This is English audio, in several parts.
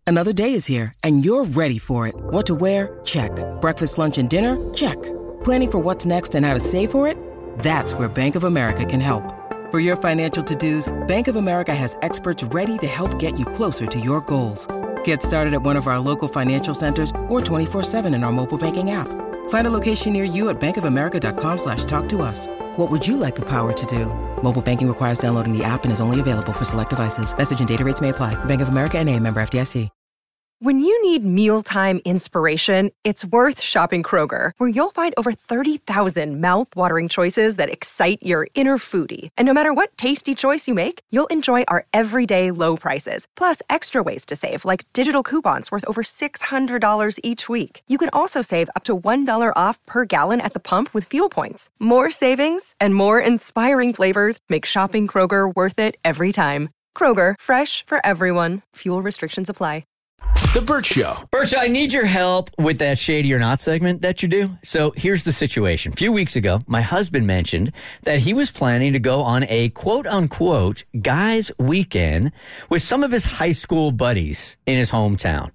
Another day is here, and you're ready for it. What to wear? Check. Breakfast, lunch, and dinner? Check. Planning for what's next and how to save for it? That's where Bank of America can help. For your financial to-dos, Bank of America has experts ready to help get you closer to your goals. Get started at one of our local financial centers or 24/7 in our mobile banking app. Find a location near you at bankofamerica.com/talktous. What would you like the power to do? Mobile banking requires downloading the app and is only available for select devices. Message and data rates may apply. Bank of America N.A., member FDIC. When you need mealtime inspiration, it's worth shopping Kroger, where you'll find over 30,000 mouth-watering choices that excite your inner foodie. And no matter what tasty choice you make, you'll enjoy our everyday low prices, plus extra ways to save, like digital coupons worth over $600 each week. You can also save up to $1 off per gallon at the pump with fuel points. More savings and more inspiring flavors make shopping Kroger worth it every time. Kroger, fresh for everyone. Fuel restrictions apply. The Bert Show. Bert, I need your help with that Shady or Not segment that you do. So here's the situation. A few weeks ago, my husband mentioned that he was planning to go on a quote-unquote guys' weekend with some of his high school buddies in his hometown.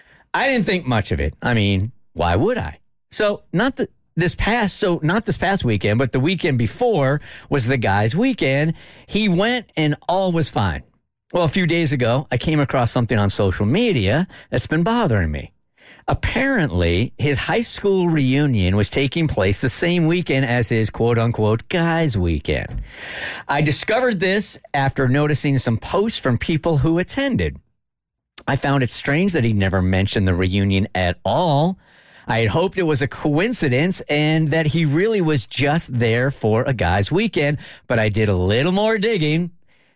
I didn't think much of it. I mean, why would I? So not this past weekend, but the weekend before was the guys' weekend. He went and all was fine. Well, a few days ago, I came across something on social media that's been bothering me. Apparently, his high school reunion was taking place the same weekend as his quote-unquote guys' weekend. I discovered this after noticing some posts from people who attended. I found it strange that he never mentioned the reunion at all. I had hoped it was a coincidence and that he really was just there for a guys' weekend, but I did a little more digging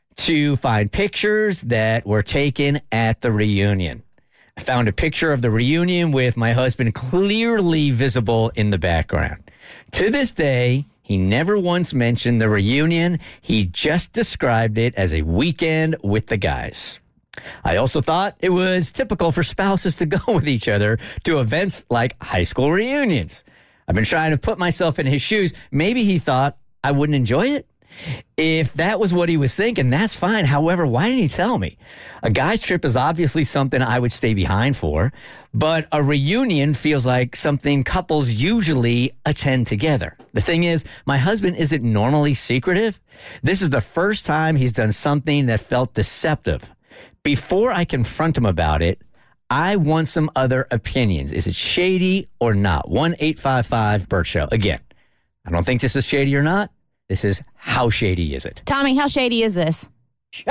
to find pictures that were taken at the reunion. I found a picture of the reunion with my husband clearly visible in the background. To this day, he never once mentioned the reunion. He just described it as a weekend with the guys. I also thought it was typical for spouses to go with each other to events like high school reunions. I've been trying to put myself in his shoes. Maybe he thought I wouldn't enjoy it. If that was what he was thinking, that's fine. However, why didn't he tell me? A guy's trip is obviously something I would stay behind for, but a reunion feels like something couples usually attend together. The thing is, my husband isn't normally secretive. This is the first time he's done something that felt deceptive. Before I confront him about it, I want some other opinions. Is it shady or not? 1-855-BERT Show. Again, I don't think this is shady or not. This is how shady is it? Tommy, how shady is this? That's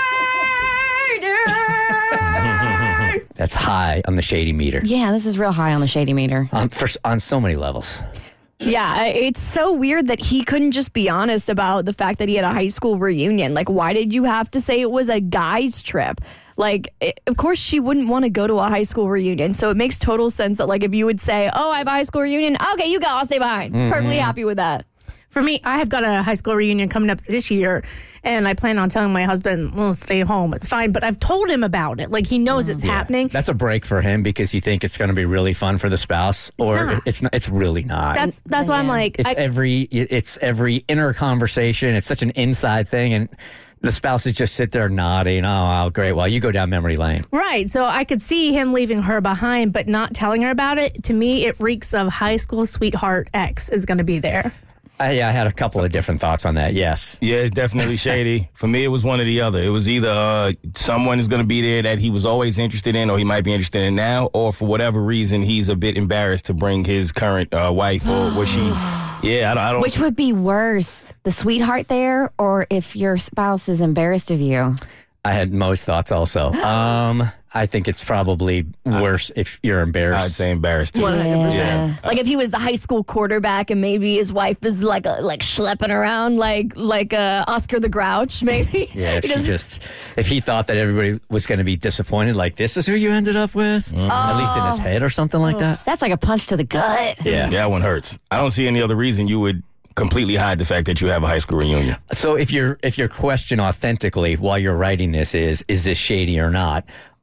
high on the shady meter. Yeah, this is real high on the shady meter. On so many levels. Yeah, it's so weird that he couldn't just be honest about the fact that he had a high school reunion. Like, why did you have to say it was a guy's trip? Like, of course she wouldn't want to go to a high school reunion. So it makes total sense that, like, if you would say, oh, I have a high school reunion. Okay, you go. I'll stay behind. Mm-hmm. Perfectly happy with that. For me, I have got a high school reunion coming up this year, and I plan on telling my husband, well, stay home. It's fine. But I've told him about it. Like, he knows it's happening. That's a break for him because you think it's going to be really fun for the spouse. It's not. It's really not. That's why I'm like... It's every inner conversation. It's such an inside thing, and the spouses just sit there nodding. Oh, great. Well, you go down memory lane. Right. So I could see him leaving her behind, but not telling her about it. To me, it reeks of high school sweetheart ex is going to be there. I had a couple of different thoughts on that, yes. Yeah, it's definitely shady. For me, it was one or the other. It was either someone is going to be there that he was always interested in or he might be interested in now, or for whatever reason, he's a bit embarrassed to bring his current wife or was she... Yeah, I don't... Which would be worse, the sweetheart there or if your spouse is embarrassed of you? I had most thoughts also. I think it's probably worse if you're embarrassed. I'd say embarrassed too. 100%. Yeah. Like if he was the high school quarterback and maybe his wife is like schlepping around like Oscar the Grouch, maybe. Yeah, if he thought that everybody was going to be disappointed, like this is who you ended up with, at least in his head or something like that. That's like a punch to the gut. Yeah, that one hurts. I don't see any other reason you would completely hide the fact that you have a high school reunion. So if your question authentically while you're writing this is this shady or not?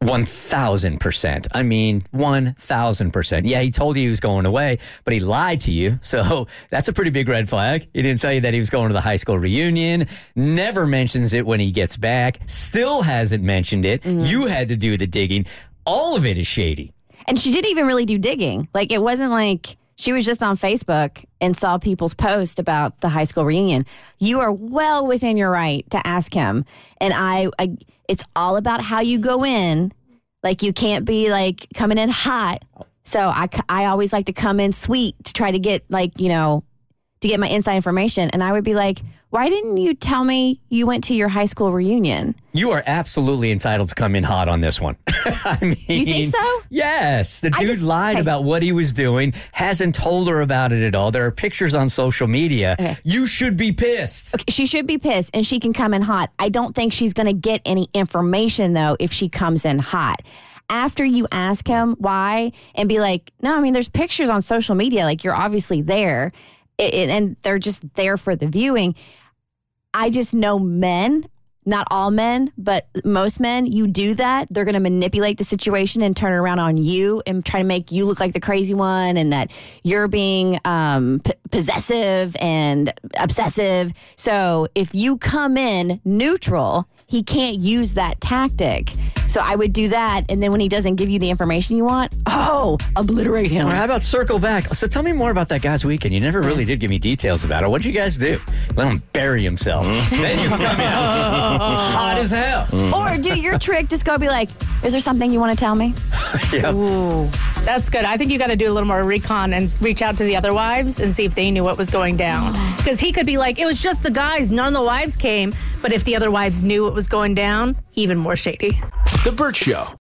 1,000%. I mean, 1,000%. Yeah, he told you he was going away, but he lied to you. So that's a pretty big red flag. He didn't tell you that he was going to the high school reunion, never mentions it when he gets back, still hasn't mentioned it. Mm-hmm. You had to do the digging. All of it is shady. And she didn't even really do digging. Like, it wasn't like she was just on Facebook and saw people's posts about the high school reunion. You are well within your right to ask him. And I it's all about how you go in. Like, you can't be, like, coming in hot. So I always like to come in sweet to try to get, like, you know, to get my inside information. And I would be like, why didn't you tell me you went to your high school reunion? You are absolutely entitled to come in hot on this one. I mean, You think so? Yes. The dude lied about what he was doing, hasn't told her about it at all. There are pictures on social media. Okay. You should be pissed. Okay, she should be pissed, and she can come in hot. I don't think she's going to get any information, though, if she comes in hot. After you ask him why and be like, no, I mean, there's pictures on social media. Like, you're obviously there, and they're just there for the viewing. I just know men, not all men, but most men, you do that, they're going to manipulate the situation and turn it around on you and try to make you look like the crazy one and that you're being possessive and obsessive. So if you come in neutral, he can't use that tactic. So I would do that. And then when he doesn't give you the information you want, obliterate him. Well, how about circle back? So tell me more about that guy's weekend. You never really did give me details about it. What'd you guys do? Let him bury himself. Then you come in hot as hell. Or do your trick, just go be like, is there something you want to tell me? Yep. Ooh, that's good. I think you got to do a little more recon and reach out to the other wives and see if they knew what was going down. Because he could be like, it was just the guys, none of the wives came. But if the other wives knew what was going down, even more shady. The Burt Show.